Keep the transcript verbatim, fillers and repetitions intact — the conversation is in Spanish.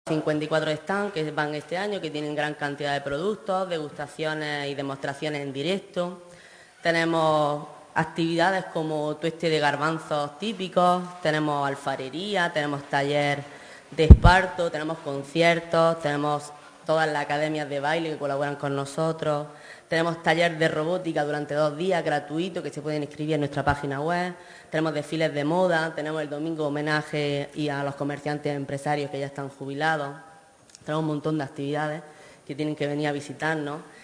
cincuenta y cuatro stands que van este año, que tienen gran cantidad de productos, degustaciones y demostraciones en directo. Tenemos actividades como tueste de garbanzos típicos, tenemos alfarería, tenemos taller de esparto, tenemos conciertos, tenemos todas las academias de baile que colaboran con nosotros, tenemos taller de robótica durante dos días gratuitos que se pueden inscribir en nuestra página web, tenemos desfiles de moda, tenemos el domingo homenaje y a los comerciantes empresarios que ya están jubilados, tenemos un montón de actividades que tienen que venir a visitarnos.